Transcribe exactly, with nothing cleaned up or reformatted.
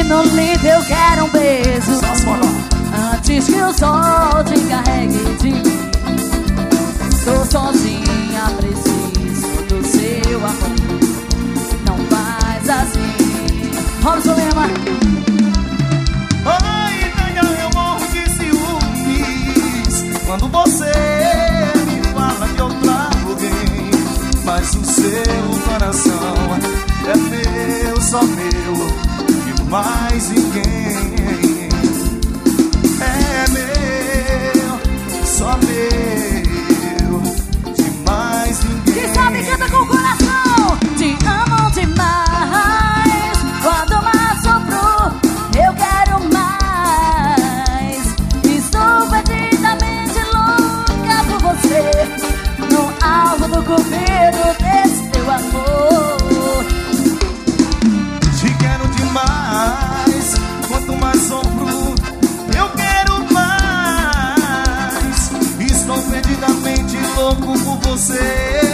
no lindo eu quero um beijo. Antes que o sol te carregue de mim. Tô sozinha, preciso do seu amor. Não faz assim. Robson Lima. Ai, Naya, eu morro de ciúmes quando você me fala de outra alguém. Mas o seu coração é meu, só meu, e mais ninguém. É meu, só meu, de mais ninguém. Quem sabe canta com o coração. Te amo demais. Quando mais sofro, eu quero mais. Estou perdidamente louca por você, no alto do cupido desse teu amor. Te quero demais. Quanto mais sofro, eu quero mais. Estou perdidamente louco por você.